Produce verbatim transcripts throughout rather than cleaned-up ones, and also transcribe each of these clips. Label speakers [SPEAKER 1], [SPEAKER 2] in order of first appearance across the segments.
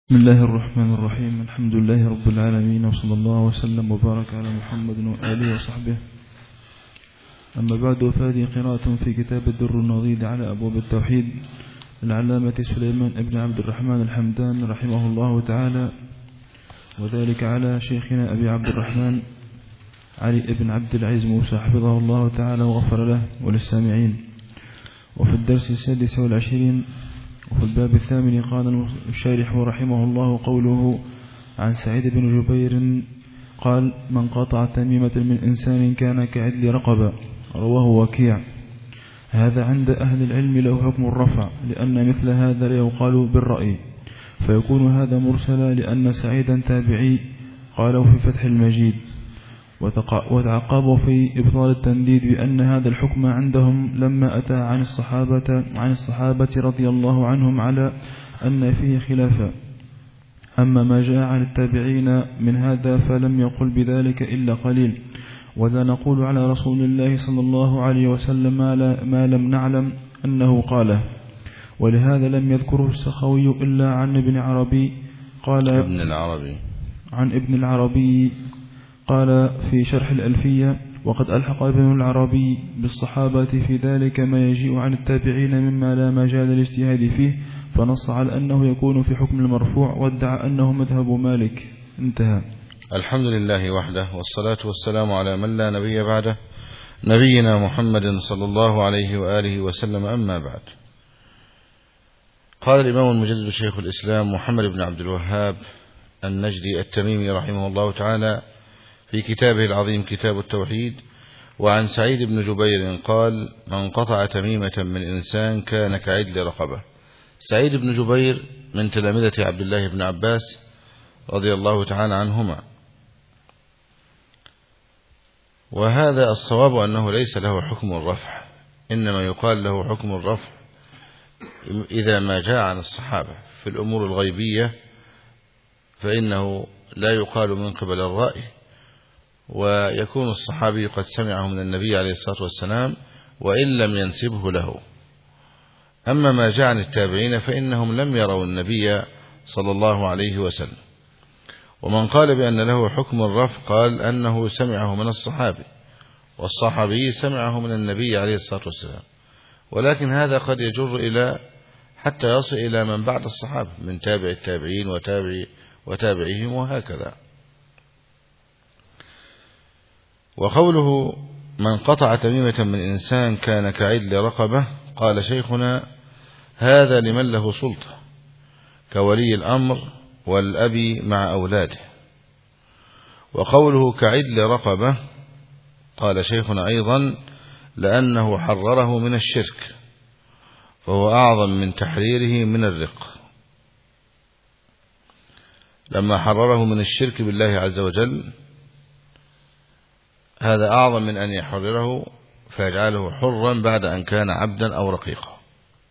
[SPEAKER 1] بسم الله الرحمن الرحيم. الحمد لله رب العالمين، وصلى الله وسلم وبارك على محمد وآله وصحبه. أما بعد، فهذه قراءة في كتاب الدر النضيد على أبواب التوحيد العلامة سليمان بن عبد الرحمن الحمدان رحمه الله تعالى، وذلك على شيخنا أبي عبد الرحمن علي بن عبد العزيز موسى حفظه الله تعالى وغفر له وللسامعين. وفي الدرس السادس والعشرين وفي الباب الثامن قال الشارح رحمه الله قوله عن سعيد بن جبير قال: من قطع تميمة من إنسان كان كعدل رقبة. رواه وكيع. هذا عند أهل العلم له حكم الرفع، لأن مثل هذا لا يقال بالرأي، فيكون هذا مرسلا، لأن سعيدا تابعي. قالوا في فتح المجيد. وتعقبوا في إبطال التنديد بأن هذا الحكم عندهم لما أتى عن الصحابة عن الصحابة رضي الله عنهم على أن فيه خلافا. أما ما جاء عن التابعين من هذا فلم يقل بذلك إلا قليل. وذا نقول على رسول الله صلى الله عليه وسلم ما لم نعلم أنه قاله، ولهذا لم يذكره السخوي إلا عن ابن عربي قال
[SPEAKER 2] ابن العربي
[SPEAKER 1] عن ابن العربي قال في شرح الألفية: وقد ألحق ابن العربي بالصحابة في ذلك ما يجيء عن التابعين مما لا مجال للاجتهاد فيه، فنص على أنه يكون في حكم المرفوع، وادعى أنه مذهب مالك. انتهى.
[SPEAKER 2] الحمد لله وحده، والصلاة والسلام على من لا نبي بعده، نبينا محمد صلى الله عليه وآله وسلم. أما بعد، قال الإمام المجدد شيخ الإسلام محمد بن عبد الوهاب النجدي التميمي رحمه الله تعالى في كتابه العظيم كتاب التوحيد: وعن سعيد بن جبير قال: من قطع تميمة من إنسان كان كعدل رقبة. سعيد بن جبير من تلامذة عبد الله بن عباس رضي الله تعالى عنهما، وهذا الصواب أنه ليس له حكم الرفع، إنما يقال له حكم الرفع إذا ما جاء عن الصحابة. في الأمور الغيبية فإنه لا يقال من قبل الرأي، ويكون الصحابي قد سمعه من النبي عليه الصلاة والسلام وإن لم ينسبه له. أما ما جاء عن التابعين فإنهم لم يروا النبي صلى الله عليه وسلم. ومن قال بأن له حكم الرفع قال أنه سمعه من الصحابي، والصحابي سمعه من النبي عليه الصلاة والسلام، ولكن هذا قد يجر إلى حتى يصل إلى من بعد الصحابة من تابع التابعين وتابع وتابعيهم وهكذا. وقوله من قطع تميمة من إنسان كان كعدل رقبة، قال شيخنا: هذا لمن له سلطة كولي الأمر والأبي مع أولاده. وقوله كعدل رقبة، قال شيخنا أيضا: لأنه حرره من الشرك، فهو أعظم من تحريره من الرق. لما حرره من الشرك بالله عز وجل، هذا أعظم من أن يحرره فيجعله حرا بعد أن كان عبدا أو رقيقا.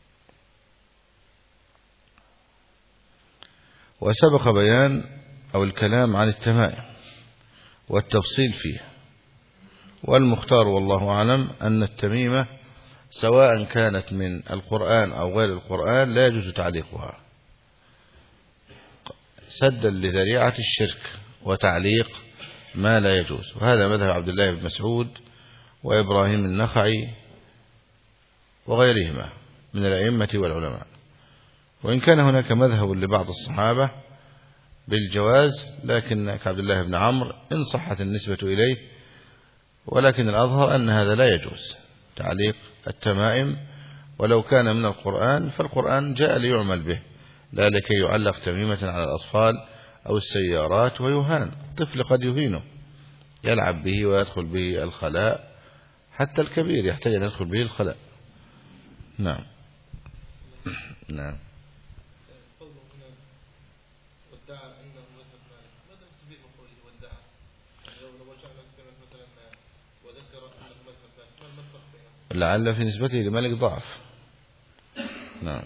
[SPEAKER 2] وسبق بيان أو الكلام عن التمائم والتفصيل فيه، والمختار والله أعلم أن التميمة سواء كانت من القرآن أو غير القرآن لا يجوز تعليقها، سدا لذريعة الشرك وتعليق ما لا يجوز. وهذا مذهب عبد الله بن مسعود وإبراهيم النخعي وغيرهما من الأئمة والعلماء. وإن كان هناك مذهب لبعض الصحابة بالجواز، لكن كعبد الله بن عمرو إن صحت النسبة إليه، ولكن الأظهر أن هذا لا يجوز تعليق التمائم، ولو كان من القرآن فالقرآن جاء ليعمل به، لا لكي يعلق تميمة على الأطفال أو السيارات ويهان. الطفل قد يهينه، يلعب به ويدخل به الخلاء، حتى الكبير يحتاج أن يدخل به الخلاء. نعم نعم. لعل في نسبته لمالك ضعف. نعم.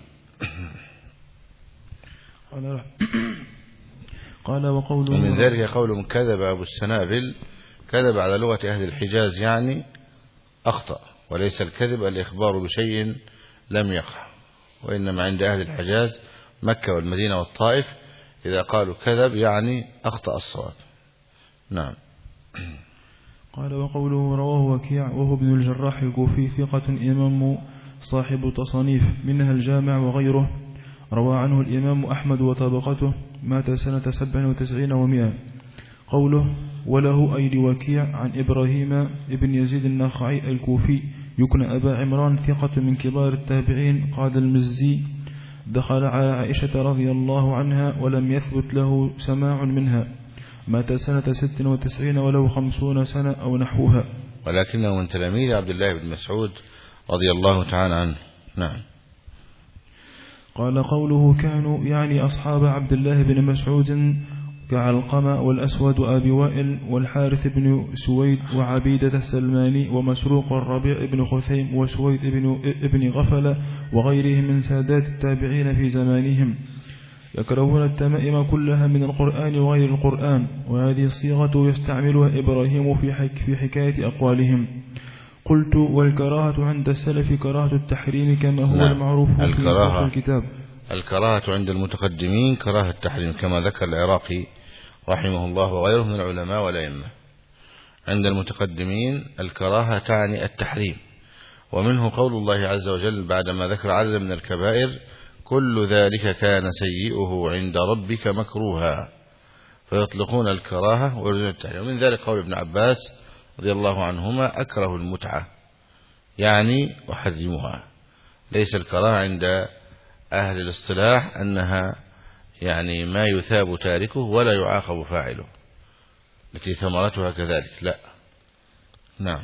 [SPEAKER 1] قال وقوله
[SPEAKER 2] ومن ذلك قول كذب أبو السنابل، كذب على لغة أهل الحجاز يعني أخطأ، وليس الكذب الإخبار بشيء لم يقع، وإنما عند أهل الحجاز مكة والمدينة والطائف إذا قالوا كذب يعني أخطأ الصواب. نعم.
[SPEAKER 1] قال وقوله رواه وكيع وهو ابن الجراح الكوفي ثقة إمام صاحب تصانيف منها الجامع وغيره، روى عنه الإمام أحمد وطبقته، مات سنة سبع وتسعين ومئة. قوله وله أي لوكيع عن إبراهيم ابن يزيد النخعي الكوفي يكنى أبا عمران ثقة من كبار التابعين. قال المزي دخل على عائشة رضي الله عنها ولم يثبت له سماع منها، مات سنة ست وتسعين وله خمسون سنة أو نحوها،
[SPEAKER 2] ولكنه من تلاميذ عبد الله بن مسعود رضي الله تعالى عنه. نعم.
[SPEAKER 1] قال قوله كانوا يعني أصحاب عبد الله بن مسعود كعلقمة والأسود أبي وائل والحارث بن سويد وعبيدة السلماني ومسروق والربيع بن خثيم وسويد بن ابن غفلة وغيرهم من سادات التابعين في زمانهم، يكرهون التمائم كلها من القرآن وغير القرآن، وهذه الصيغة يستعملها إبراهيم في, حك في حكاية أقوالهم. قلت والكراهة عند السلف كراهة التحريم كما هو نعم. المعروف في الكتاب.
[SPEAKER 2] الكراهة عند المتقدمين كراهة التحريم كما ذكر العراقي رحمه الله وغيره من العلماء والأئمة. عند المتقدمين الكراهة تعني التحريم، ومنه قول الله عز وجل بعدما ذكر عددا من الكبائر كل ذلك كان سيئه عند ربك مكروها، فيطلقون الكراهة ويريدون التحريم. ومن ذلك قول ابن عباس رضي الله عنهما أكره المتعة يعني أحرمها. ليس الكراهة عند أهل الاصطلاح أنها يعني ما يثاب تاركه ولا يعاقب فاعله التي ثمرتها كذلك، لا. نعم.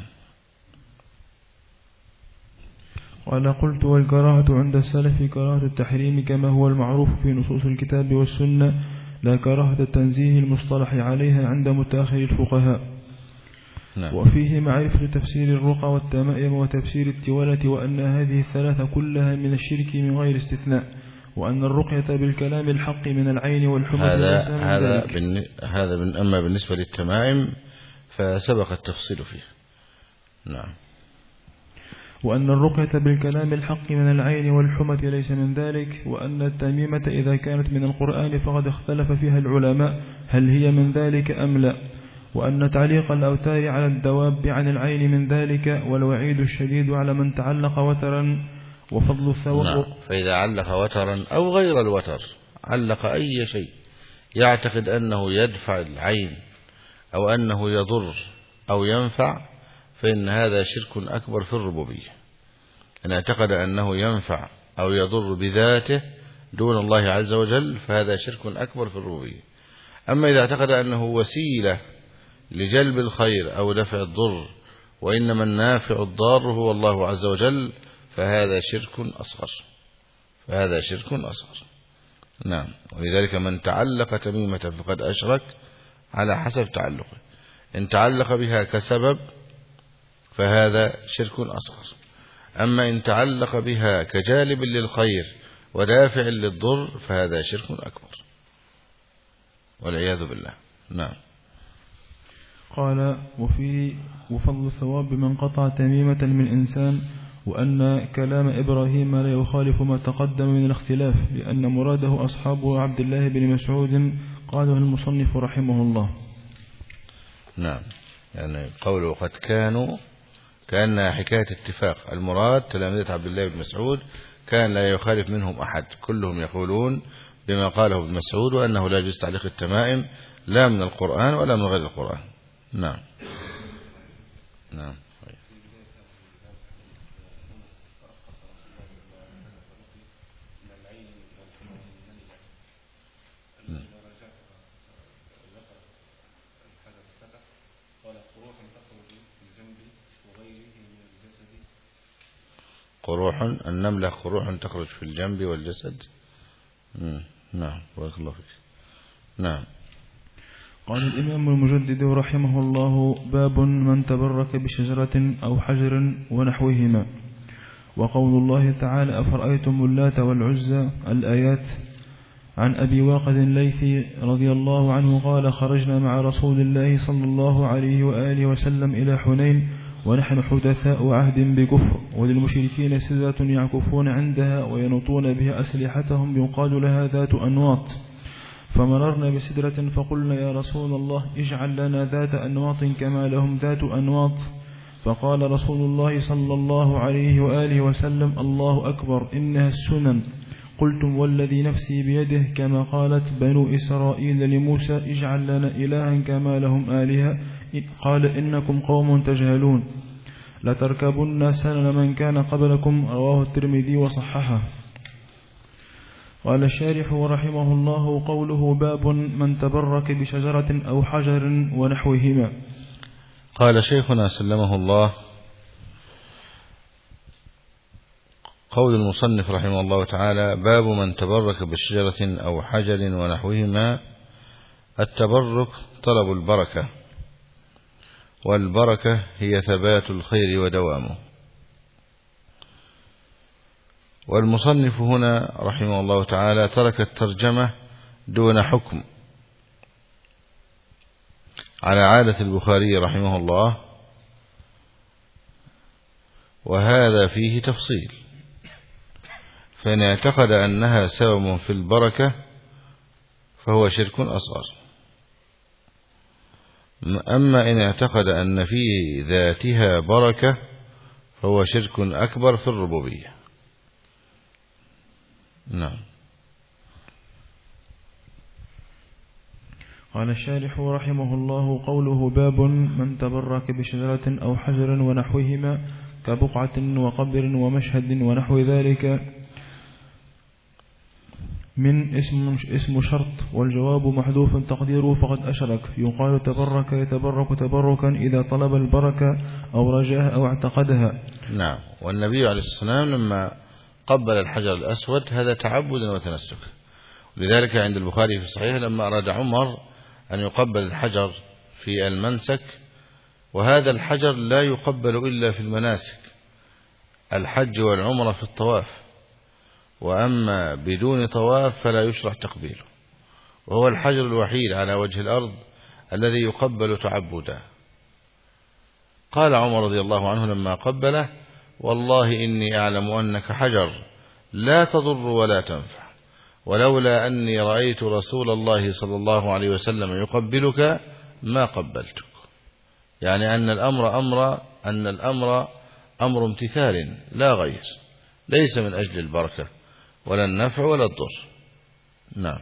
[SPEAKER 1] وأنا قلت والكراهة عند السلف كراهة التحريم كما هو المعروف في نصوص الكتاب والسنة، لا كراهة التنزيه المصطلح عليها عند متأخر الفقهاء.
[SPEAKER 2] نعم.
[SPEAKER 1] وفيه معرفة تفسير الرقى والتمائم وتفسير التولة، وأن هذه الثلاثة كلها من الشرك من غير استثناء، وأن الرقية بالكلام الحق من العين والحمى
[SPEAKER 2] هذا هذا بالن... هذا من أما بالنسبة للتمائم فسبق التفصيل فيه. نعم.
[SPEAKER 1] وأن الرقية بالكلام الحق من العين والحمى ليس من ذلك، وأن التميمة إذا كانت من القرآن فقد اختلف فيها العلماء هل هي من ذلك أم لا، وأن تعليق الأوتار على الدواب عن العين من ذلك، والوعيد الشديد على من تعلق وترا وفضل الثواب.
[SPEAKER 2] نعم. فإذا علق وترا أو غير الوتر علق أي شيء يعتقد أنه يدفع العين أو أنه يضر أو ينفع فإن هذا شرك أكبر في الربوبية. إن اعتقد أنه ينفع أو يضر بذاته دون الله عز وجل فهذا شرك أكبر في الربوبية. أما إذا اعتقد أنه وسيلة لجلب الخير أو دفع الضر وإنما النافع الضار هو الله عز وجل فهذا شرك أصغر فهذا شرك أصغر. نعم. ولذلك من تعلق تميمة فقد أشرك على حسب تعلقه. إن تعلق بها كسبب فهذا شرك أصغر، أما إن تعلق بها كجالب للخير ودافع للضر فهذا شرك أكبر والعياذ بالله. نعم.
[SPEAKER 1] قال وفي وفضل الثواب بمن قطع تميمة من إنسان، وأن كلام إبراهيم لا يخالف ما تقدم من الاختلاف، لأن مراده أصحاب عبد الله بن مسعود قاله المصنف رحمه الله.
[SPEAKER 2] نعم. يعني قوله قد كانوا كأنها حكاية اتفاق، المراد تلامذة عبد الله بن مسعود كان لا يخالف منهم أحد، كلهم يقولون بما قاله ابن مسعود وأنه لا يجوز تعليق التمائم لا من القرآن ولا من غير القرآن. نعم. نعم. قروح النملة قروح تخرج في الجنب والجسد. نعم. بارك الله فيك. نعم.
[SPEAKER 1] قال الإمام المجدد رحمه الله باب من تبرك بشجرة أو حجر ونحوهما. وقول الله تعالى أفرأيتم اللات والعزى الآيات. عن أبي واقد الليثي رضي الله عنه قال خرجنا مع رسول الله صلى الله عليه وآله وسلم إلى حنين ونحن حدثاء عهد بكفر، وللمشركين سدرة يعكفون عندها وينطون بها أسلحتهم يقال لها ذات أنواط، فمررنا بسدرة فقلنا يا رسول الله اجعل لنا ذات أنواط كما لهم ذات أنواط. فقال رسول الله صلى الله عليه وآله وسلم الله أكبر إنها السنن. قلتم والذي نفسي بيده كما قالت بنو إسرائيل لموسى اجعل لنا إلها كما لهم آلهة. قال إنكم قوم تجهلون لتركبن سنن من كان قبلكم. رواه الترمذي وصححه. قال الشارح رحمه الله قوله باب من تبرك بشجرة أو حجر ونحوهما.
[SPEAKER 2] قال شيخنا سلمه الله قول المصنف رحمه الله تعالى باب من تبرك بشجرة أو حجر ونحوهما. التبرك طلب البركة، والبركة هي ثبات الخير ودوامه. والمصنف هنا رحمه الله تعالى ترك الترجمة دون حكم على عادة البخاري رحمه الله، وهذا فيه تفصيل. فإن اعتقد أنها سبب في البركة فهو شرك أصغر، أما إن اعتقد أن في ذاتها بركة فهو شرك أكبر في الربوبية. نعم.
[SPEAKER 1] قال الشارح رحمه الله قوله باب من تبرك بشجرة أو حجر ونحوهما كبقعة وقبر ومشهد ونحو ذلك من اسم اسم شرط، والجواب محذوف تقديره فقد أشرك. يقال تبرك يتبرك تبركا إذا طلب البركة أو رجاها أو اعتقدها.
[SPEAKER 2] نعم. والنبي عليه الصلاة والسلام لما قبل الحجر الأسود هذا تعبدا وتنسكا، ولذلك عند البخاري في الصحيح لما أراد عمر أن يقبل الحجر في المنسك، وهذا الحجر لا يقبل إلا في المناسك الحج والعمرة في الطواف، وأما بدون طواف فلا يشرع تقبيله، وهو الحجر الوحيد على وجه الأرض الذي يقبل تعبدا. قال عمر رضي الله عنه لما قبله والله إني أعلم أنك حجر لا تضر ولا تنفع، ولولا أني رأيت رسول الله صلى الله عليه وسلم يقبلك ما قبلتك. يعني أن الأمر أمر أن الأمر أمر امتثال لا غير، ليس من أجل البركة ولا النفع ولا الضر. نعم.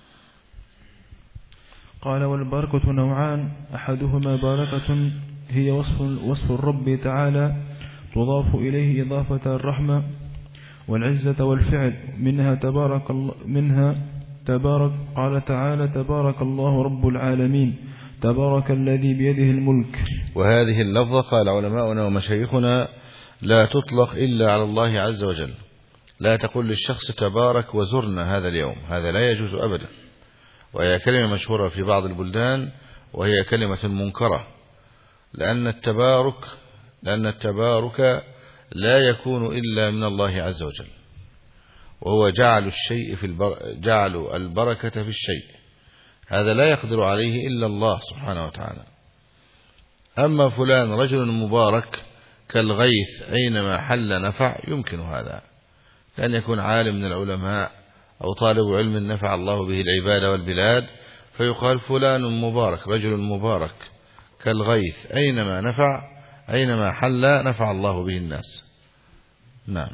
[SPEAKER 1] قال والبركة نوعان، أحدهما بركة هي وصف, وصف الرب تعالى تضاف إليه إضافة الرحمة والعزة والفعل، منها تبارك الله منها تبارك قال تعالى تبارك الله رب العالمين تبارك الذي بيده الملك.
[SPEAKER 2] وهذه اللفظة قال علماؤنا ومشايخنا لا تطلق إلا على الله عز وجل. لا تقول للشخص تبارك وزرنا هذا اليوم، هذا لا يجوز أبدا، وهي كلمة مشهورة في بعض البلدان وهي كلمة منكرة، لأن التبارك لأن التبارك لا يكون إلا من الله عز وجل، وهو جعل الشيء في البر... جعل البركة في الشيء، هذا لا يقدر عليه إلا الله سبحانه وتعالى. أما فلان رجل مبارك كالغيث أينما حل نفع، يمكن هذا، كان يكون عالم من العلماء أو طالب علم نفع الله به العباد والبلاد، فيقال فلان مبارك رجل مبارك كالغيث أينما نفع أينما حل نفع الله به الناس. نعم.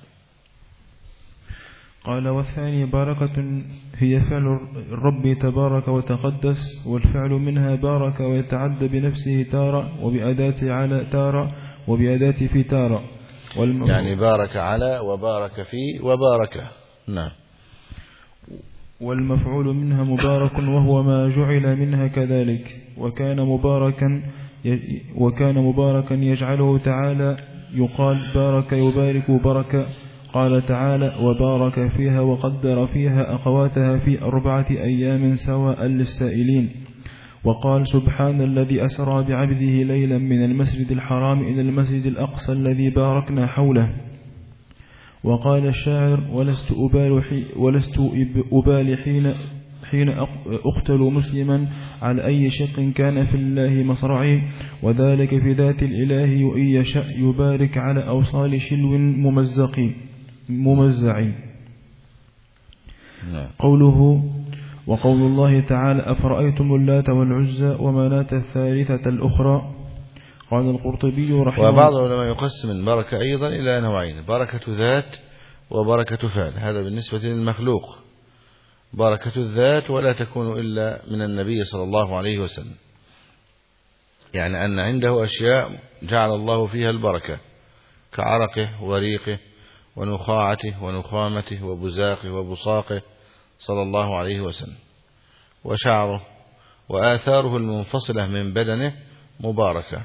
[SPEAKER 1] قال والثاني بركة هي فعل الرب تبارك وتقدس، والفعل منها بارك ويتعدى بنفسه تارة وبأداة على تارة وبأداة في تارة،
[SPEAKER 2] يعني بارك على وبارك في وبارك. نعم.
[SPEAKER 1] والمفعول منها مبارك وهو ما جعل منها كذلك، وكان مباركا وكان مباركا يجعله تعالى يقال بارك يبارك بركة. قال تعالى وبارك فيها وقدر فيها أقواتها في أربعة أيام سواء للسائلين. وقال سبحان الذي أسرى بعبده ليلا من المسجد الحرام إلى المسجد الأقصى الذي باركنا حوله. وقال الشاعر ولست أبال, حي ولست أبال حين, حين أقتل مسلما على أي شق كان في الله مصرعي، وذلك في ذات الإله وإن يشاء يبارك على أوصال شلو ممزق ممزع. قوله وقول الله تعالى أفرأيتم اللات والعزى ومناة الثالثة الأخرى. قال القرطبي رحمه الله.
[SPEAKER 2] وبعض العلماء يقسم البركة أيضا إلى نوعين: بركة ذات وبركة فعل. هذا بالنسبة للمخلوق. بركة الذات ولا تكون إلا من النبي صلى الله عليه وسلم، يعني أن عنده أشياء جعل الله فيها البركة كعرقه وريقه ونخاعته ونخامته وبزاقه وبصاقه صلى الله عليه وسلم، وشعره وآثاره المنفصلة من بدنه مباركة.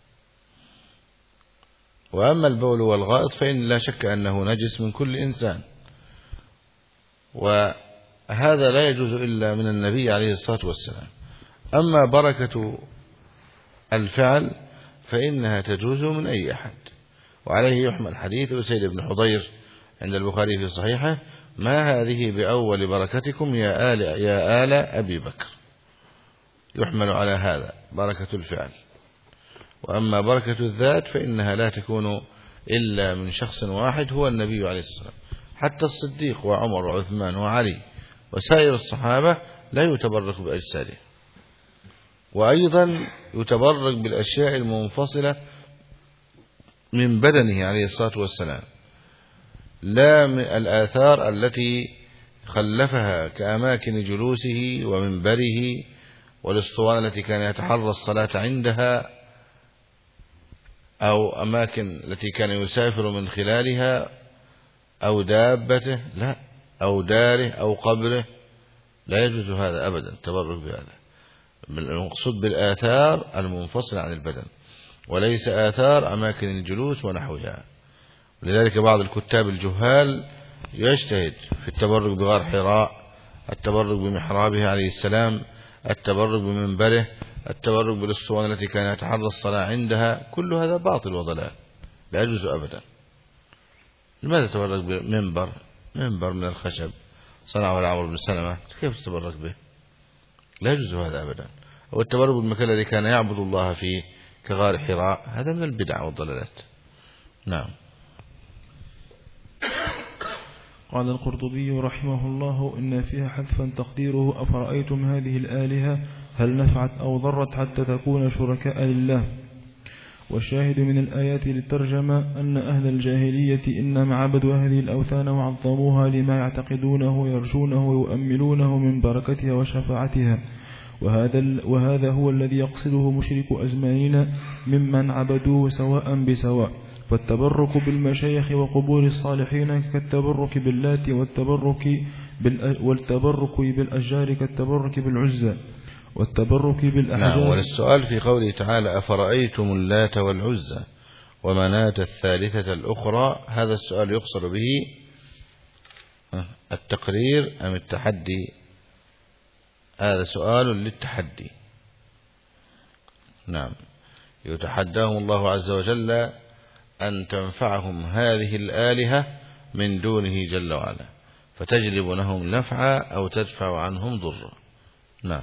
[SPEAKER 2] وأما البول والغائط فإن لا شك أنه نجس من كل إنسان، وهذا لا يجوز إلا من النبي عليه الصلاة والسلام. أما بركة الفعل فإنها تجوز من أي أحد، وعليه يحمل حديث أسيد بن حضير عند البخاري في صحيحه: ما هذه بأول بركتكم يا آل, يا آل أبي بكر. يحمل على هذا بركة الفعل. وأما بركة الذات فإنها لا تكون إلا من شخص واحد هو النبي عليه الصلاة والسلام. حتى الصديق وعمر وعثمان وعلي وسائر الصحابة لا يتبرك بأجساده. وأيضا يتبرك بالأشياء المنفصلة من بدنه عليه الصلاة والسلام، لا من الآثار التي خلفها كأماكن جلوسه ومنبره والاسطوانة التي كان يتحرى الصلاة عندها، أو أماكن التي كان يسافر من خلالها، أو دابته، لا، أو داره أو قبره. لا يجوز هذا أبدا التبرك بهذا. المقصود بالآثار المنفصلة عن البدن، وليس آثار أماكن الجلوس ونحوها. لذلك بعض الكتاب الجهال يجتهد في التبرك بغار حراء، التبرك بمحرابه عليه السلام، التبرك بمنبره، التبرك بالاسطوانة التي كان يتحرى الصلاة عندها. كل هذا باطل وضلال لا يجوز أبدا. لماذا تتبرك بمنبر منبر من الخشب صنعه العمر بن سلمة؟ كيف تتبرك به؟ لا يجوز هذا أبدا. والتبرك بالمكان الذي كان يعبد الله فيه كغار حراء هذا من البدع والضلالات. نعم.
[SPEAKER 1] قال القرطبي رحمه الله إن فيها حذفا تقديره أفرأيتم هذه الآلهة هل نفعت أو ضرت حتى تكون شركاء لله. والشاهد من الآيات للترجمة أن أهل الجاهلية إنما عبدوا هذه الأوثان وعظموها لما يعتقدونه ويرجونه ويؤملونه من بركتها وشفاعتها، وهذا, وهذا هو الذي يقصده مشرك أزماننا ممن عبدوه سواء بسواء. فالتبرك بالمشايخ وقبور الصالحين كالتبرك باللات، والتبرك, والتبرك بالأشجار كالتبرك بالعزى، والتبرك بالأحجار.
[SPEAKER 2] نعم. والسؤال في قوله تعالى أفرأيتم اللات والعزى ومناة الثالثة الأخرى، هذا السؤال يقصد به التقرير أم التحدي؟ هذا سؤال للتحدي. نعم. يتحداهم الله عز وجل أن تنفعهم هذه الآلهة من دونه جل وعلا، فتجلب لهم نفعا أو تدفع عنهم ضرا. نعم.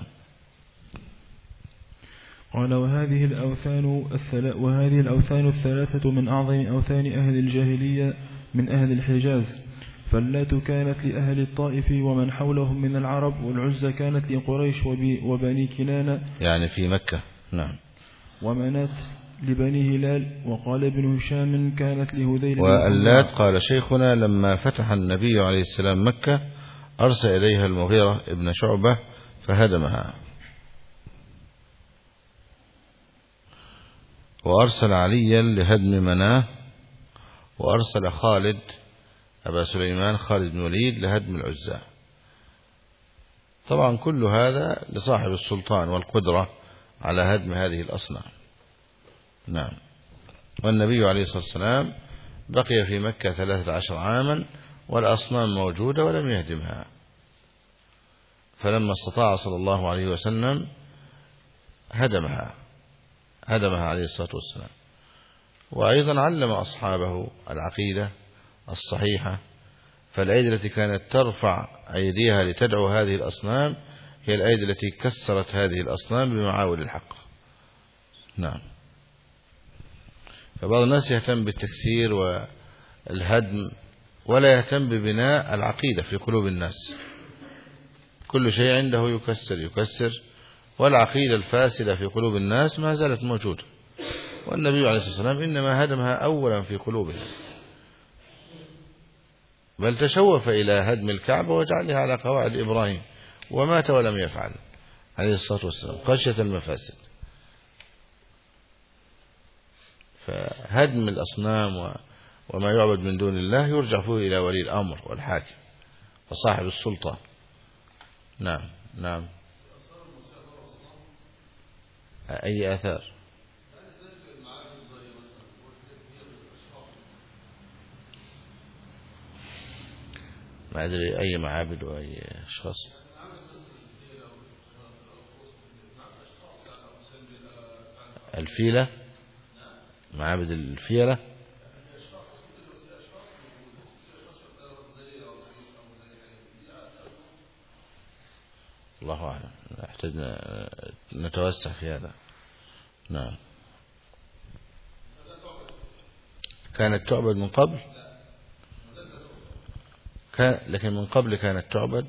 [SPEAKER 1] قال وهذه الأوثان وهذه الأوثان الثلاثة من أعظم أوثان أهل الجاهلية من أهل الحجاز. فاللات كانت لأهل الطائف ومن حولهم من العرب، والعزى كانت لقريش وبني كنانة
[SPEAKER 2] يعني في مكة. نعم.
[SPEAKER 1] ومنات لبني هلال. وقال ابن هشام كانت لهذيل.
[SPEAKER 2] واللات قال شيخنا لما فتح النبي عليه السلام مكة أرسل إليها المغيرة ابن شعبة فهدمها، وأرسل عليا لهدم مناه، وأرسل خالد أبا سليمان خالد بن وليد لهدم العزى. طبعا كل هذا لصاحب السلطان والقدرة على هدم هذه الأصنام. نعم. والنبي عليه الصلاة والسلام بقي في مكة ثلاثة عشر عاما والأصنام موجودة ولم يهدمها، فلما استطاع صلى الله عليه وسلم هدمها هدمها عليه الصلاة والسلام. وأيضا علم أصحابه العقيدة الصحيحة، فالأيدي التي كانت ترفع أيديها لتدعو هذه الأصنام هي الأيدي التي كسرت هذه الأصنام بمعاول الحق. نعم. فبعض الناس يهتم بالتكسير والهدم ولا يهتم ببناء العقيدة في قلوب الناس. كل شيء عنده يكسر يكسر، والعقيدة الفاسدة في قلوب الناس ما زالت موجودة، والنبي عليه الصلاة والسلام إنما هدمها أولا في قلوبهم، بل تشوف إلى هدم الكعبة وجعلها على قواعد إبراهيم، ومات ولم يفعل عليه الصلاة والسلام خشية المفاسد. فهدم الأصنام وما يعبد من دون الله يرجع فيه إلى ولي الأمر والحاكم وصاحب السلطة. نعم نعم. أي آثار؟ ما أدري أي معابد وأي أشخاص. الفيلة، معابد الفيلة. الله أعلم، نحتاج نتوسع في هذا. نعم. كانت تعبد من قبل، كان لكن من قبل كانت تعبد،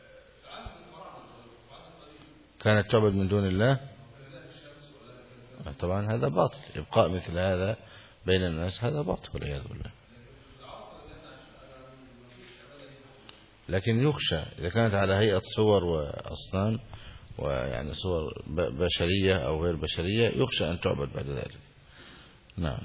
[SPEAKER 2] كانت تعبد من دون الله. طبعا هذا باطل، إبقاء مثل هذا بين الناس هذا باطل والعياذ بالله. لكن يخشى إذا كانت على هيئة صور وأصنام ويعني صور بشرية أو غير بشرية يخشى أن تعبد بعد ذلك. نعم.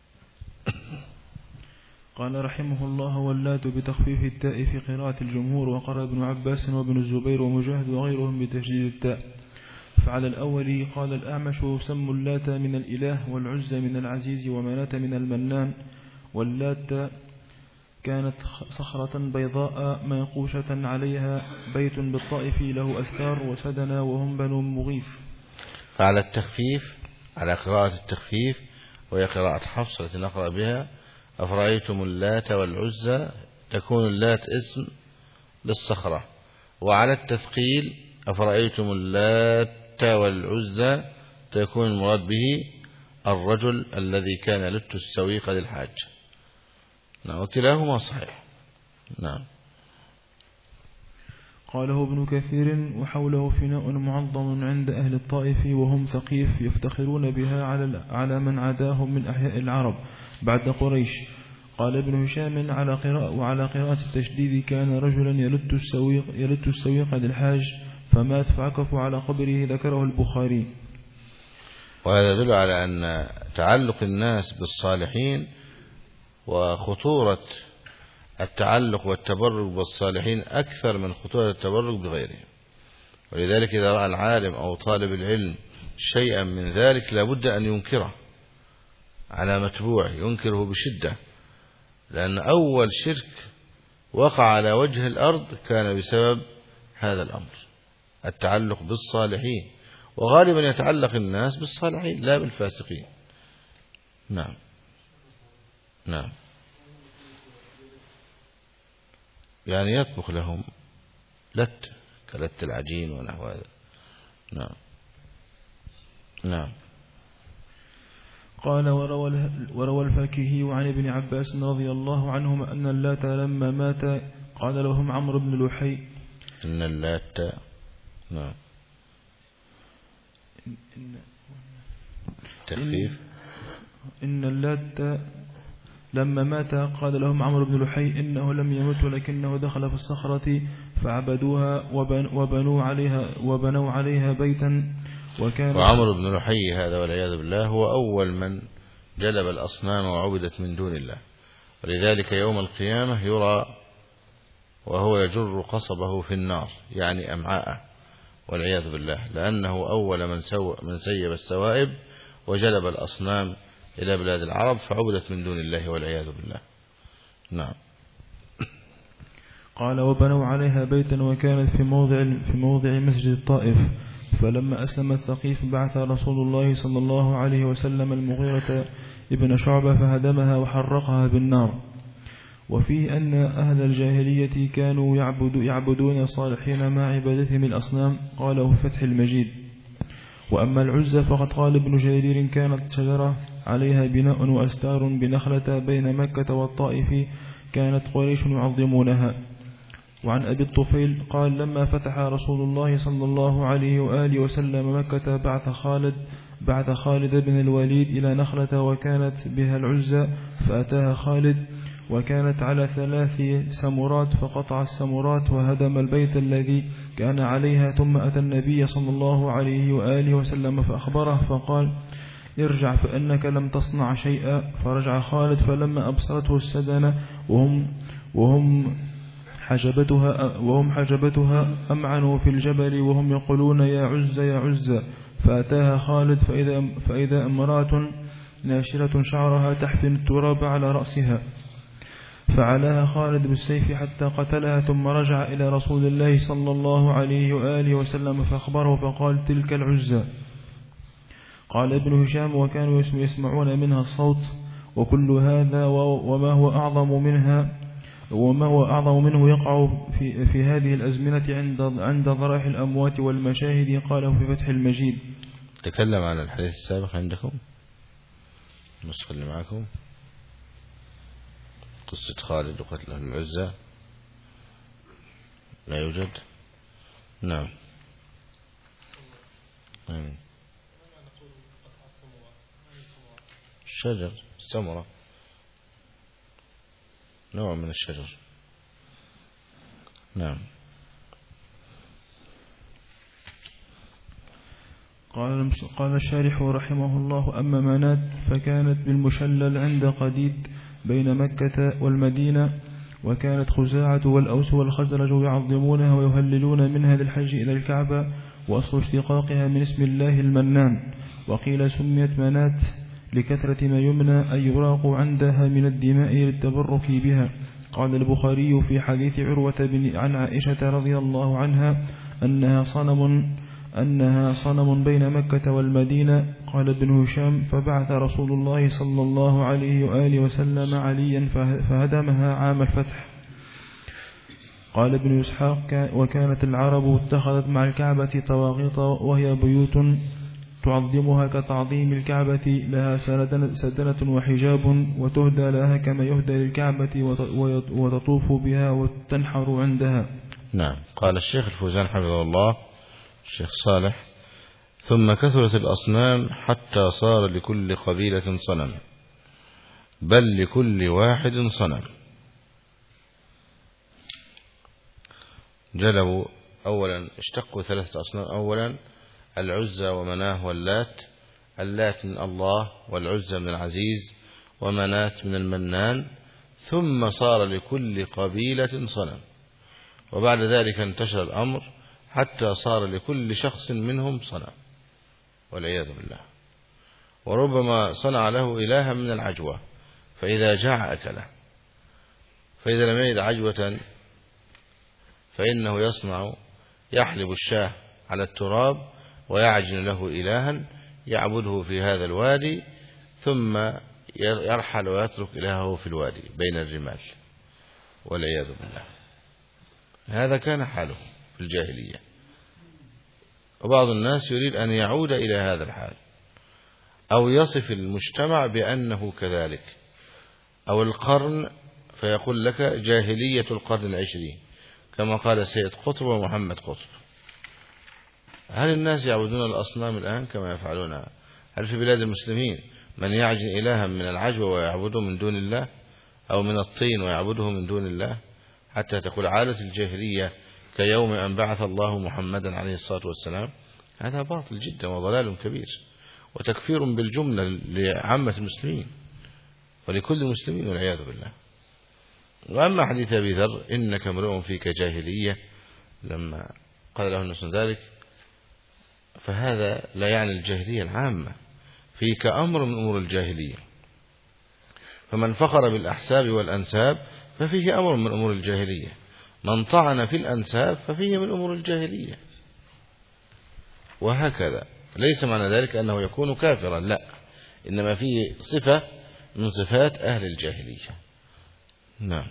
[SPEAKER 1] قال رحمه الله: واللات بتخفيف التاء في قراءة الجمهور، وقرأ ابن عباس وابن الزبير ومجاهد وغيرهم بتشديد التاء. فعلى الأول قال الأعمش: سموا اللات من الإله، والعزى من العزيز، ومناة من المنان. واللات كانت صخرة بيضاء منقوشة عليها بيت بالطائف له أستار وسدنا وهم بنو مغيث.
[SPEAKER 2] فعلى التخفيف، على قراءة التخفيف وهي قراءة حفص التي نقرأ بها: أفرأيتم اللات والعزى، تكون اللات اسم للصخرة. وعلى التثقيل: أفرأيتم اللات والعزى، تكون المراد به الرجل الذي كان لت السويق للحاج. نعم، وكلاهما صحيح. نعم.
[SPEAKER 1] قاله ابن كثير: وحوله فناء معظم عند أهل الطائف وهم ثقيف، يفتخرون بها على على من عداهم من أحياء العرب بعد قريش. قال ابن هشام: على قراءة وعلى قراءة التشديد: كان رجلا يلت السويق يلت السويق للحاج فمات فعكفوا على قبره. ذكره البخاري.
[SPEAKER 2] وهذا يدل على أن تعلق الناس بالصالحين وخطورة التعلق والتبرك بالصالحين أكثر من خطورة التبرك بغيرهم. ولذلك إذا رأى العالم أو طالب العلم شيئا من ذلك لابد أن ينكره على متبوع، ينكره بشدة، لأن أول شرك وقع على وجه الأرض كان بسبب هذا الأمر، التعلق بالصالحين. وغالبا يتعلق الناس بالصالحين لا بالفاسقين. نعم نعم. يعني يطبخ لهم لت كلت العجين ونحو هذا. نعم نعم.
[SPEAKER 1] قال: وروى وروى الفاكهي عن ابن عباس رضي الله عنهما أن اللات لما مات قال لهم عمرو بن لحي
[SPEAKER 2] إن اللات. نعم. تخفيف:
[SPEAKER 1] إن اللات لما مات قال لهم عمرو بن لحي إنه لم يمت ولكنه دخل في الصخرة فعبدوها وبنوا عليها وبنوا عليها بيتا. وكان
[SPEAKER 2] وعمرو بن لحي هذا والعياذ بالله هو أول من جلب الأصنام وعبدت من دون الله، ولذلك يوم القيامة يرى وهو يجر قصبه في النار، يعني أمعاءه والعياذ بالله، لأنه أول من سو من سيب السوائب وجلب الأصنام إلى بلاد العرب فعبدت من دون الله والعياذ بالله. نعم.
[SPEAKER 1] قال: وبنوا عليها بيتا وكانت في موضع في موضع مسجد الطائف. فلما أسلم الثقيف بعث رسول الله صلى الله عليه وسلم المغيرة ابن شعبة فهدمها وحرقها بالنار. وفيه أن أهل الجاهلية كانوا يعبد يعبدون الصالحين مع عبادتهم الأصنام. قاله فتح المجيد. وأما العزة فقد قال ابن جرير: كانت شجرة عليها بناء وأستار بنخلة بين مكة والطائف، كانت قريش يعظمونها. وعن أبي الطفيل قال لما فتح رسول الله صلى الله عليه وآله وسلم مكة بعث خالد بعث خالد بن الوليد إلى نخلة وكانت بها العزة فأتاها خالد وكانت على ثلاث سمرات فقطع السمرات وهدم البيت الذي كان عليها ثم أتى النبي صلى الله عليه وآله وسلم فأخبره فقال ارجع فإنك لم تصنع شيئا. فرجع خالد فلما أبصرته السدنة وهم وهم حجبتها وهم حجبتها أمعنوا في الجبل وهم يقولون يا عزة يا عزة. فأتاها خالد فإذا, فإذا امرأة ناشرة شعرها تحفن التراب على رأسها فعلاها خالد بالسيف حتى قتلها ثم رجع إلى رسول الله صلى الله عليه وآله وسلم فأخبره فقال تلك العزة. قال ابن هشام وكانوا يسمعون منها الصوت وكل هذا وما هو أعظم منها وما هو أعظم منه يقع في, في هذه الأزمنة عند عند ضرائح الأموات والمشاهد. قاله في فتح المجيد.
[SPEAKER 2] تكلم عن الحديث السابق عندكم النسخة اللي معكم قصة خالد وقتله العزة لا يوجد. نعم الشجر السمرة نوع من الشجر. نعم.
[SPEAKER 1] قال قال الشارح رحمه الله أما منات فكانت بالمشلل عند قديد بين مكة والمدينة وكانت خزاعة والأوس والخزرج يعظمونها ويهللون منها للحج إلى الكعبة وأصل اشتقاقها من اسم الله المنان. وقيل سميت منات لكثرة ما يمنى أي يراق عندها من الدماء للتبرك بها. قال البخاري في حديث عروة بن عن عائشة رضي الله عنها أنها صنم أنها صنم بين مكة والمدينة. قال ابن هشام فبعث رسول الله صلى الله عليه وآله وسلم عليا فهدمها عام الفتح. قال ابن إسحاق وكانت العرب اتخذت مع الكعبة طواغيط وهي بيوت تعظمها كتعظيم الكعبة لها سدنة وحجاب وتهدى لها كما يهدى للكعبة وتطوف بها وتنحر عندها.
[SPEAKER 2] نعم. قال الشيخ الفوزان حفظه الله الشيخ صالح ثم كثرت الأصنام حتى صار لكل قبيلة صنم بل لكل واحد صنم. جلبوا أولا اشتقوا ثلاثة أصنام. أولا العزى ومناه واللات. اللات من الله والعزى من العزيز ومنات من المنان. ثم صار لكل قبيلة صنم وبعد ذلك انتشر الأمر حتى صار لكل شخص منهم صنم والعياذ بالله. وربما صنع له إلها من العجوة فإذا جاع أكله فإذا لم يجد عجوة فإنه يصنع يحلب الشاه على التراب ويعجن له إلها يعبده في هذا الوادي ثم يرحل ويترك إلهه في الوادي بين الرمال والعياذ بالله. هذا كان حاله في الجاهلية وبعض الناس يريد أن يعود إلى هذا الحال أو يصف المجتمع بأنه كذلك أو القرن فيقول لك جاهلية القرن العشرين كما قال سيد قطب ومحمد قطب. هل الناس يعبدون الأصنام الآن كما يفعلون؟ هل في بلاد المسلمين من يعجن إلها من العجوة ويعبده من دون الله أو من الطين ويعبده من دون الله حتى تقول عادة الجاهلية كيوم أن بعث الله محمدا عليه الصلاة والسلام؟ هذا باطل جدا وضلال كبير وتكفير بالجملة لعامة المسلمين ولكل المسلمين والعياذ بالله. وأما حديث أبي ذر إنك امرؤ فيك جاهلية لما قال له الناس ذلك فهذا لا يعني الجاهلية العامة فيك أمر من أمور الجاهلية. فمن فخر بالأحساب والأنساب ففيه أمر من أمور الجاهلية. من طعن في الأنساب ففيه من أمور الجاهلية وهكذا. ليس معنى ذلك أنه يكون كافرا لا إنما فيه صفة من صفات أهل الجاهلية. نعم.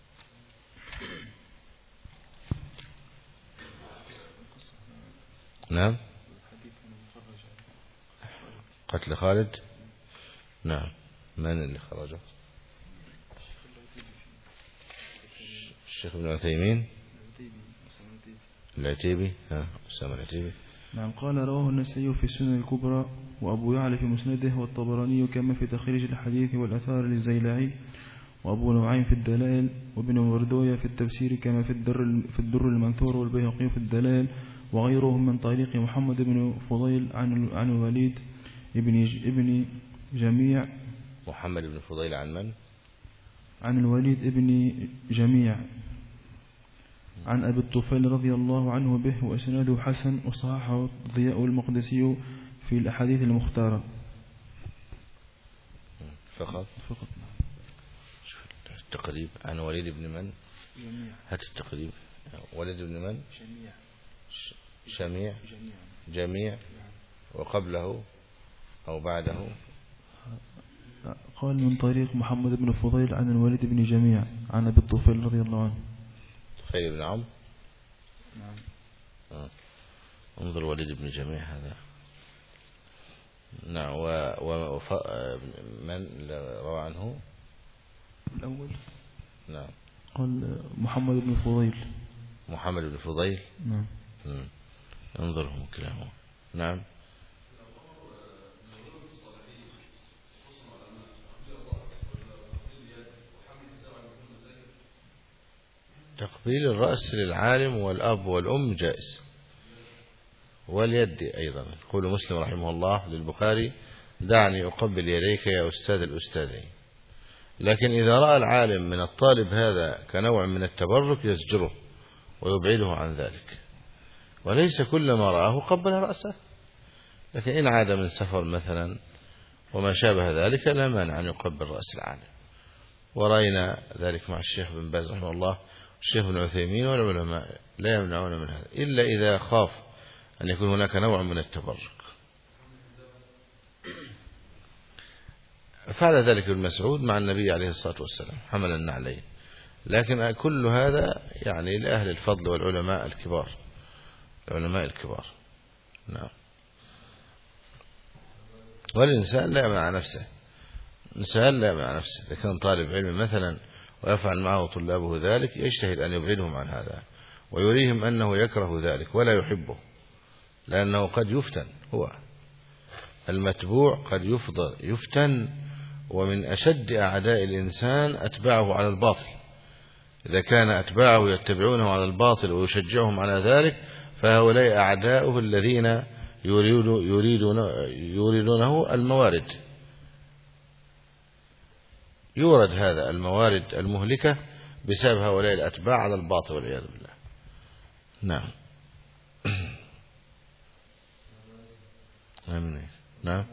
[SPEAKER 2] نعم قتل خالد. نعم. من اللي خرجه؟ الشيخ ابن عثيمين العتيبي ها أسامة العتيبي.
[SPEAKER 1] نعم. قال رواه النسائي في السنن الكبرى وأبو يعلى في مسنده والطبراني كما في تخريج الحديث والأثار للزيلعي وأبو نعيم في الدلائل وابن وردوية في التفسير كما في الدر, في الدر المنثور والبيهقي في الدلائل وغيرهم من طريق محمد بن فضيل عن عن الوليد ابن ابن جميع.
[SPEAKER 2] محمد بن فضيل عن من؟
[SPEAKER 1] عن الوليد ابن جميع عن أبي الطفيل رضي الله عنه به وإسناده حسن وصححه ضياء المقدسي في الأحاديث المختارة.
[SPEAKER 2] فقط
[SPEAKER 1] فقط.
[SPEAKER 2] التقريب عن وليد بن من؟
[SPEAKER 1] جميع.
[SPEAKER 2] هات التقريب. وليد بن من؟
[SPEAKER 1] جميع.
[SPEAKER 2] شميع.
[SPEAKER 1] جميع.
[SPEAKER 2] جميع. وقبله أو بعده؟
[SPEAKER 1] قال من طريق محمد بن فضيل عن الوليد بن جميع عن أبي الطفيل رضي الله عنه.
[SPEAKER 2] طفيل بن عمرو.
[SPEAKER 1] نعم.
[SPEAKER 2] آه. انظر وليد بن جميع هذا. نعم. و... و... وف... من روى عنه
[SPEAKER 1] الأول؟
[SPEAKER 2] نعم.
[SPEAKER 1] قال محمد بن فضيل.
[SPEAKER 2] محمد بن فضيل.
[SPEAKER 1] نعم.
[SPEAKER 2] مم. انظرهم كلامه. نعم. تقبيل الرأس للعالم والأب والأم جائز واليد أيضا. يقول مسلم رحمه الله للبخاري دعني أقبل يديك يا أستاذ الأستاذين. لكن إذا رأى العالم من الطالب هذا كنوع من التبرك يزجره ويبعده عن ذلك، وليس كل ما رآه قبل رأسه. لكن إن عاد من سفر مثلا وما شابه ذلك لا مانع أن يقبل رأس العالم، ورأينا ذلك مع الشيخ بن باز رحمه الله الشيخ بن عثيمين والعلماء لا يمنعون من هذا إلا إذا خاف أن يكون هناك نوع من التبرك. فعل ذلك ابن مسعود مع النبي عليه الصلاة والسلام حملا عليه. لكن كل هذا يعني لأهل الفضل والعلماء الكبار العلماء الكبار. نعم. والإنسان لا يمنع نفسه إنسان لا يمنع نفسه. إذا كان طالب علم مثلا ويفعل معه طلابه ذلك يجتهد أن يبعدهم عن هذا ويريهم أنه يكره ذلك ولا يحبه، لأنه قد يفتن. هو المتبوع قد يفضل يفتن، ومن أشد أعداء الإنسان أتباعه على الباطل. إذا كان أتباعه يتبعونه على الباطل ويشجعهم على ذلك فهؤلاء أعداؤه الذين يريدون يريدون يريدونه الموارد. يورد هذا الموارد المهلكة بسبب هؤلاء الأتباع على الباطل والعياذ بالله. نعم. آمين. نعم.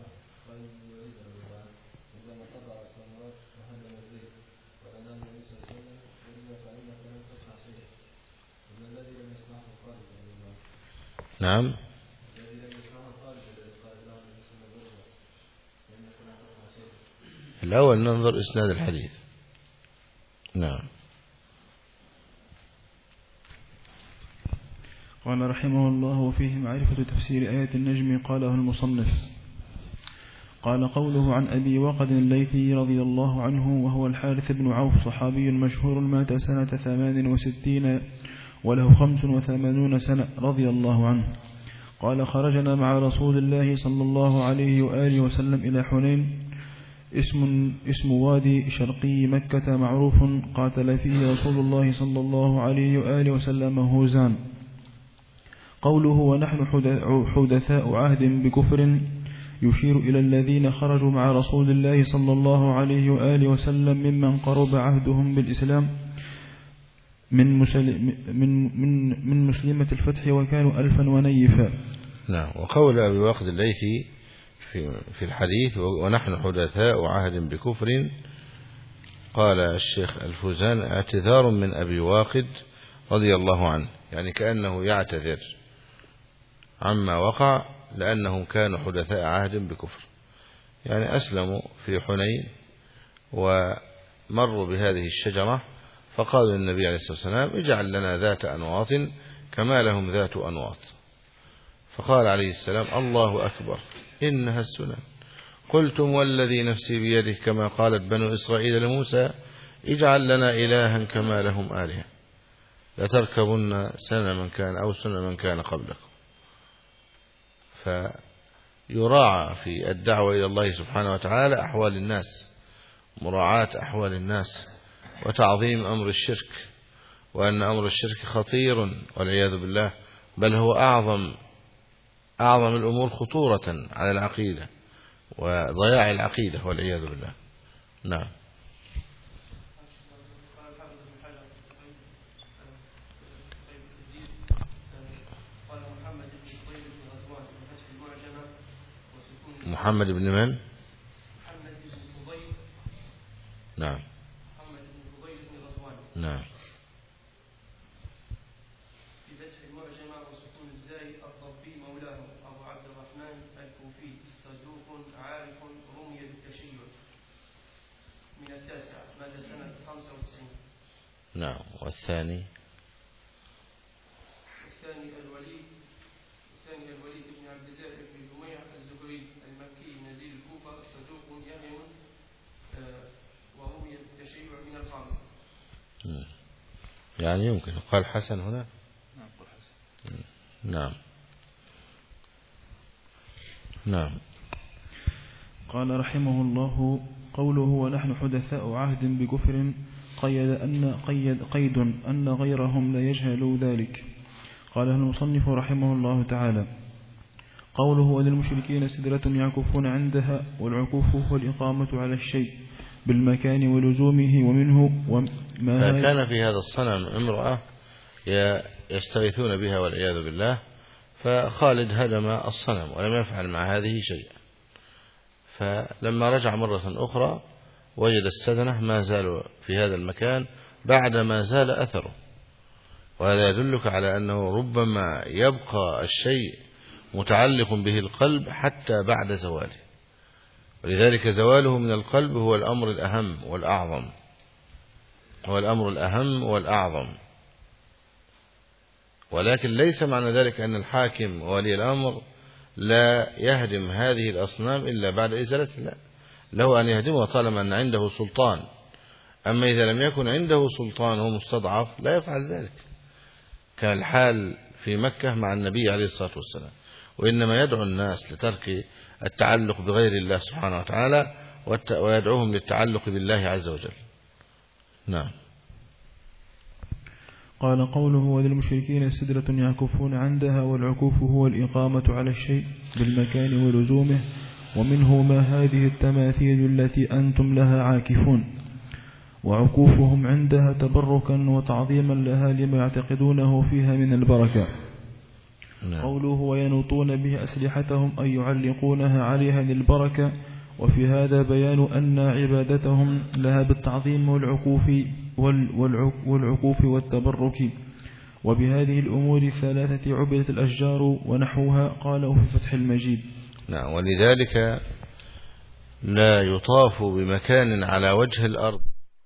[SPEAKER 2] نعم. الأول ننظر إسناد الحديث. نعم.
[SPEAKER 1] قال رحمه الله وفيه معرفة تفسير آيات النجم قاله المصنف. قال قوله عن أبي وقد الليثي رضي الله عنه وهو الحارث بن عوف صحابي مشهور مات سنة ثمان وستين وله خمس وثمانون سنة رضي الله عنه. قال خرجنا مع رسول الله صلى الله عليه وآله وسلم إلى حنين اسم, اسم وادي شرقي مكة معروف قاتل فيه رسول الله صلى الله عليه وآله وسلم هوزان. قوله ونحن حدثاء عهد بكفر يشير إلى الذين خرجوا مع رسول الله صلى الله عليه وآله وسلم ممن قرب عهدهم بالإسلام من, مسلم من, من, من مسلمة الفتح وكانوا ألفا ونيفا.
[SPEAKER 2] نعم. وقول أبي واقد الليثي في, في الحديث ونحن حدثاء عهد بكفر قال الشيخ الفوزان اعتذار من أبي واقد رضي الله عنه، يعني كأنه يعتذر عما وقع لأنهم كانوا حدثاء عهد بكفر، يعني أسلموا في حنين ومروا بهذه الشجرة فقالوا للنبي عليه الصلاة والسلام اجعل لنا ذات أنواط كما لهم ذات أنواط، فقال عليه السلام الله أكبر إنها السنن. قلتم والذي نفسي بيده كما قالت بنو إسرائيل لموسى اجعل لنا إلها كما لهم آلهة. لتركبن سنن من كان أو سنن من كان قبلكم. فيراعى في الدعوة إلى الله سبحانه وتعالى أحوال الناس، مراعاة أحوال الناس، وتعظيم أمر الشرك، وأن أمر الشرك خطير والعياذ بالله، بل هو أعظم أعظم الأمور خطورة على العقيدة وضياع العقيدة والعياذ بالله. نعم. محمد بن من؟
[SPEAKER 3] محمد بن فضيل.
[SPEAKER 2] نعم.
[SPEAKER 3] محمد بن فضيل بن غزوان.
[SPEAKER 2] نعم.
[SPEAKER 3] في فتح المعجمة وسكون الزاي الضبي مولاه أبو عبد الرحمن الكوفي صدوق عارف رمي بالتشيع من التاسعة مات سنة خمسة وتسعين.
[SPEAKER 2] نعم. والثاني؟
[SPEAKER 3] الثاني الوليد الثاني الوليد بن عبد الله بن جميع الزهري المكي نزيل الكوفة صدوق يهم ورمي بالتشيع من الخامسة.
[SPEAKER 2] يعني يمكن قال حسن هنا.
[SPEAKER 1] نعم قال حسن.
[SPEAKER 2] نعم. نعم.
[SPEAKER 1] قال رحمه الله: قوله ونحن حدثاء عهد بكفر قيد أن قيد قيد أن غيرهم لا يجهلوا ذلك. قال المصنف رحمه الله تعالى: قوله وللمشركين سدرة يعكفون عندها، والعكوف هو الإقامة على الشيء بالمكان ولزومه ومنه وما.
[SPEAKER 2] فكان في هذا الصنم امرأة يستغيثون بها والعياذ بالله، فخالد هدم الصنم ولم يفعل مع هذه شيئا، فلما رجع مرة أخرى وجد السدنة ما زالوا في هذا المكان بعد ما زال أثره، وهذا يدلك على أنه ربما يبقى الشيء متعلق به القلب حتى بعد زواله، ولذلك زواله من القلب هو الأمر الأهم والأعظم، هو الأمر الأهم والأعظم. ولكن ليس معنى ذلك أن الحاكم وولي الأمر لا يهدم هذه الأصنام إلا بعد إزالتها، لا، له أن يهدمها طالما أن عنده سلطان. أما إذا لم يكن عنده سلطان وهو مستضعف لا يفعل ذلك، كان الحال في مكة مع النبي عليه الصلاة والسلام، وإنما يدعو الناس لترك التعلق بغير الله سبحانه وتعالى ويدعوهم للتعلق بالله عز وجل. نعم.
[SPEAKER 1] قال قوله وللمشركين سدرة يعكفون عندها، والعكوف هو الإقامة على الشيء بالمكان ولزومه ومنه ما هذه التماثيل التي أنتم لها عاكفون، وعكوفهم عندها تبركا وتعظيما لها لما يعتقدونه فيها من البركة.
[SPEAKER 2] نعم.
[SPEAKER 1] قوله وينوطون به أسلحتهم أي يعلقونها عليها للبركة، وفي هذا بيان أن عبادتهم لها بالتعظيم والعكوف والعكوف والتبرك. وبهذه الأمور ثلاثة عبدت الأشجار ونحوها، قاله في فتح المجيد.
[SPEAKER 2] نعم. ولذلك لا يطاف بمكان على وجه الأرض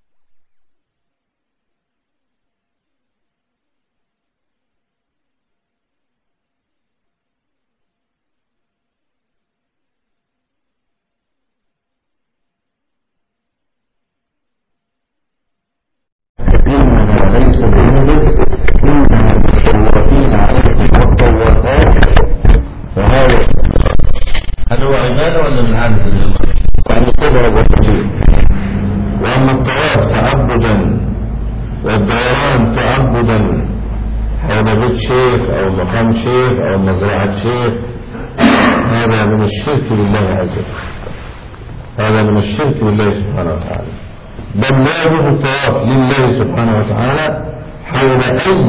[SPEAKER 4] إنما ليس بنجس، إنما المتطوفين عليهم والطوافات. وهذا
[SPEAKER 2] هل هو عبادة ولا من عادة الله؟
[SPEAKER 4] يعني تضرب وتجيب. وأما الطواف تعبدا والدوران تعبدا حول بيت شيخ أو مقام شيخ أو مزرعة شيخ، هذا من الشرك لله عز وجل، هذا من الشرك لله سبحانه وتعالى. بل لا يجوز الطواف لله سبحانه وتعالى حول أي